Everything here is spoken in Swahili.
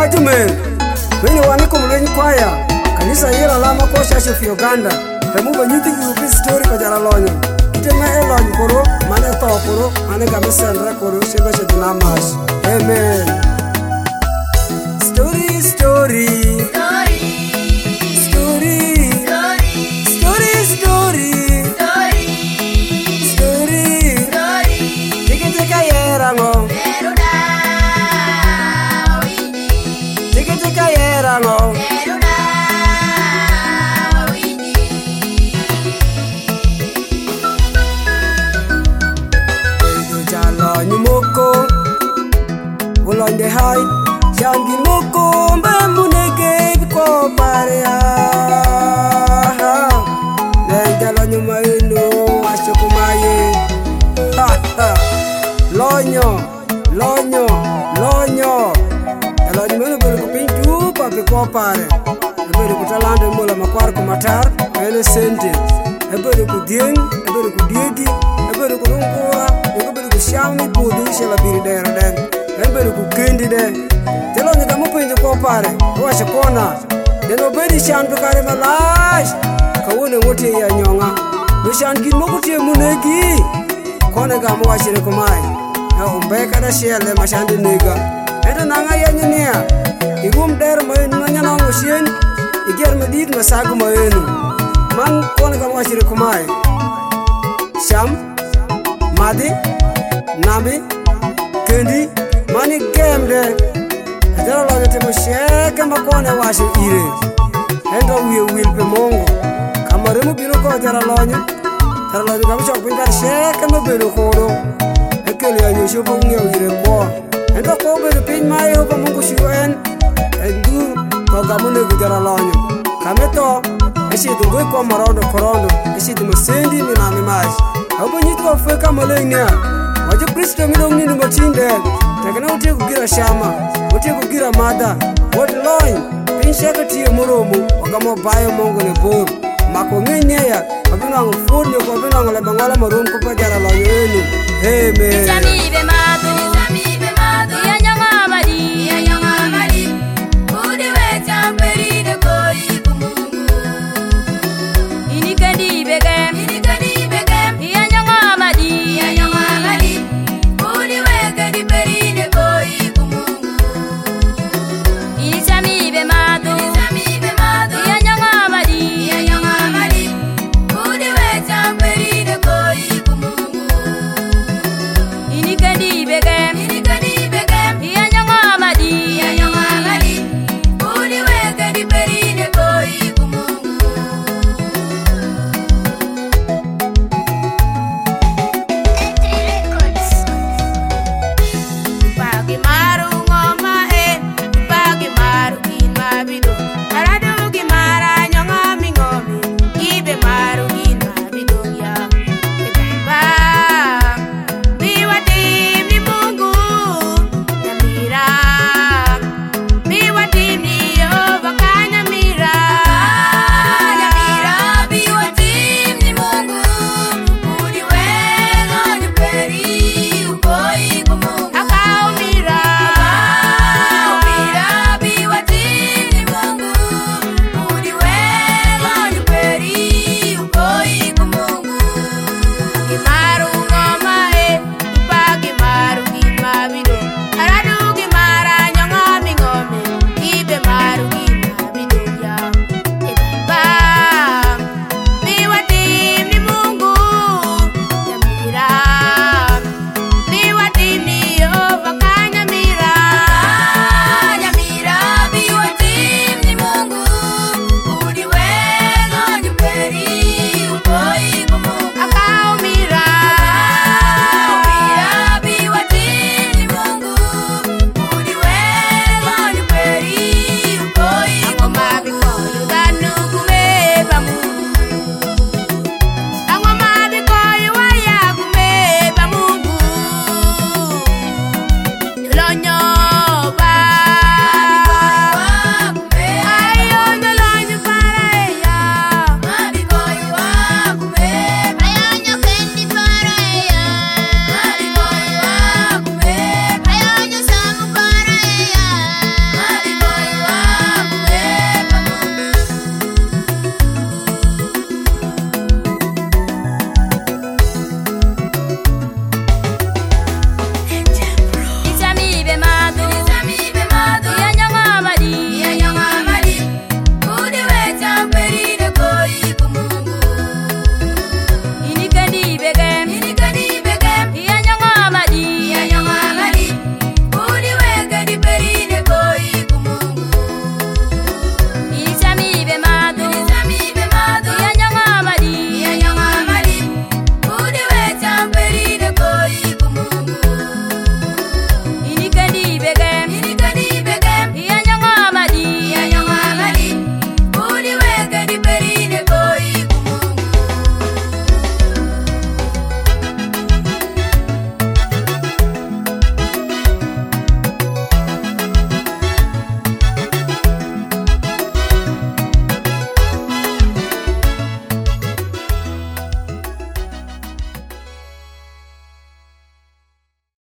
majumer Mini waniko mwenye kwaya Kanisa hila lama kwa shashe fi Uganda Remuba nyuti yupi story kwa jara lonyo Ite me elonyo koro Mane to koro Mane game sendra koro Sheba she dinamash Amen Story Story Tika yerango Nyumoko Ulonde hai Changi moko Mbemunege Biko parea Nenjalo nyuma inu Ashukumaye Lonyo Yalo nyumeno belu kupinju Pa biko pare Ebelu kutalande mula makwar kumatar Ene sente Ebelu kudieng Ebelu kudiegi Ebelu kulungkura Shami pudi shela biri dera den Emberu ku kendi de Telo nyaka mupinje ko pare Washe kona Deno bedi shan bekare malash Kawone ngote ya nyonga Nushan kin mokutie munegi Kone ga mwashire kumai Umbeka da shele mashandi nega Eta nanga ya nyenia Igum der mayin manyana ngusien Iger medid masagu mayenu Man kone ga mwashire kumai Sham Madi Nabi, Kendi, Mani game de Adela la te mosheke makone washe ire Endo will pe mongo Kamaremu bino ko jara lonyo kama chok pingar sheke me beno kodo Ekele ya nyosho po ngeo ire kwa Endo ko beno pin mai hopa mongo shuen Endu ko gamune ku jara lonyo Kameto Eshidu ngoi kwa marondo korondo Eshidu masendi ni nami maji Hopa nyitu wa fweka malengnia Wajo Kristo midong nini machinde Tekena utie kugira shama Utie kugira mada Wot loin Pinshaka tiye muromu Wakamo bayo mongo ne boru Mako ngenye ya Wabino angu food Nyoko wabino angu lebangola marum Kupa jara loyo